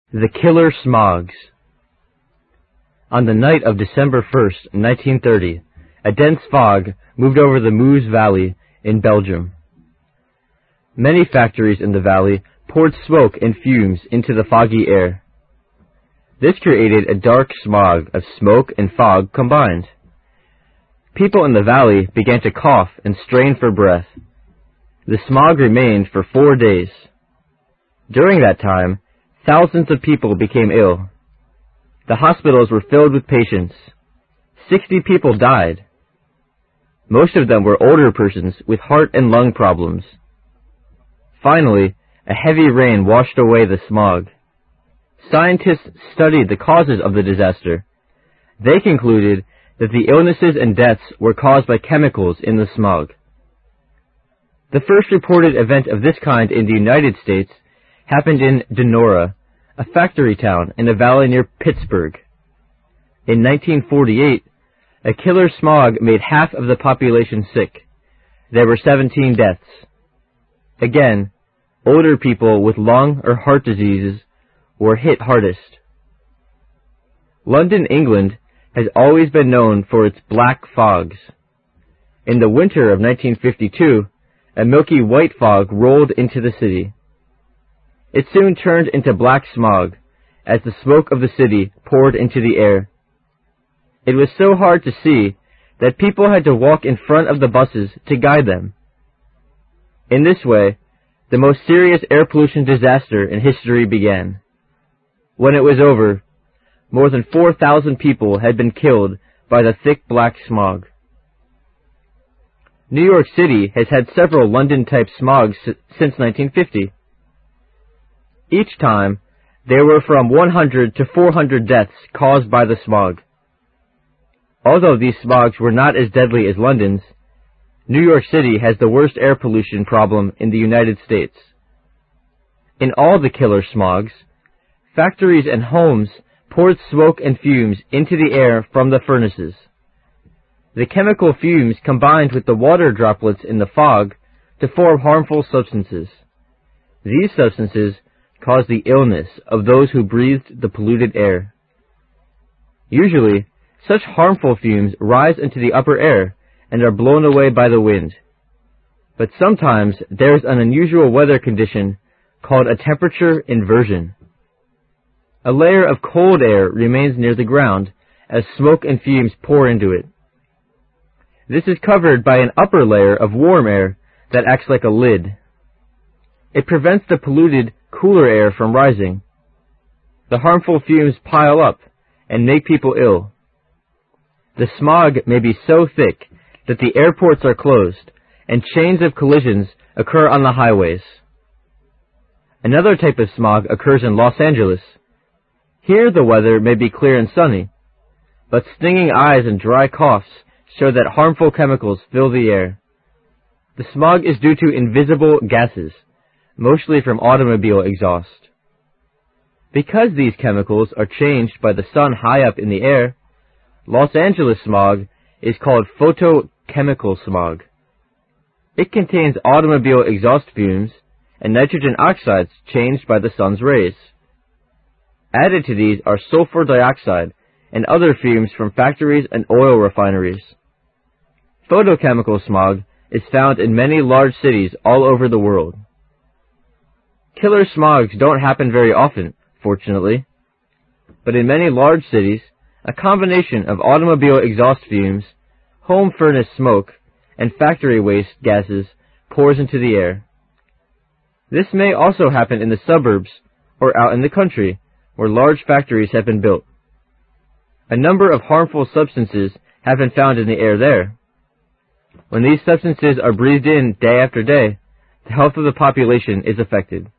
The Killer Smogs. On the night of December 1st, 1930, a dense fog moved over the Meuse Valley in Belgium. Many factories in the valley poured smoke and fumes into the foggy air. This created a dark smog of smoke and fog combined. People in the valley began to cough and strain for breath. The smog remained for 4 days. During that time, thousands of people became ill. The hospitals were filled with patients. 60 people died. Most of them were older persons with heart and lung problems. Finally, a heavy rain washed away the smog. Scientists studied the causes of the disaster. They concluded that the illnesses and deaths were caused by chemicals in the smog. The first reported event of this kind in the United States happened in Donora, a factory town in a valley near Pittsburgh. In 1948, a killer smog made half of the population sick. There were 17 deaths. Again, older people with lung or heart diseases were hit hardest. London, England, has always been known for its black fogs. In the winter of 1952, a milky white fog rolled into the city. It soon turned into black smog as the smoke of the city poured into the air. It was so hard to see that people had to walk in front of the buses to guide them. In this way, the most serious air pollution disaster in history began. When it was over, more than 4,000 people had been killed by the thick black smog. New York City has had several London-type smogs since 1950. Each time, there were from 100 to 400 deaths caused by the smog. Although these smogs were not as deadly as London's, New York City has the worst air pollution problem in the United States. In all the killer smogs, factories and homes poured smoke and fumes into the air from the furnaces. The chemical fumes combined with the water droplets in the fog to form harmful substances. These substances cause the illness of those who breathed the polluted air. Usually, such harmful fumes rise into the upper air and are blown away by the wind. But sometimes there is an unusual weather condition called a temperature inversion. A layer of cold air remains near the ground as smoke and fumes pour into it. This is covered by an upper layer of warm air that acts like a lid. It prevents the polluted, cooler air from rising. The harmful fumes pile up and make people ill. The smog may be so thick that the airports are closed and chains of collisions occur on the highways. Another type of smog occurs in Los Angeles. Here the weather may be clear and sunny, but stinging eyes and dry coughs show that harmful chemicals fill the air. The smog is due to invisible gases, mostly from automobile exhaust. Because these chemicals are changed by the sun high up in the air, Los Angeles smog is called photochemical smog. It contains automobile exhaust fumes and nitrogen oxides changed by the sun's rays. Added to these are sulfur dioxide and other fumes from factories and oil refineries. Photochemical smog is found in many large cities all over the world. Killer smogs don't happen very often, fortunately, but in many large cities, a combination of automobile exhaust fumes, home furnace smoke, and factory waste gases pours into the air. This may also happen in the suburbs or out in the country, where large factories have been built. A number of harmful substances have been found in the air there. When these substances are breathed in day after day, the health of the population is affected.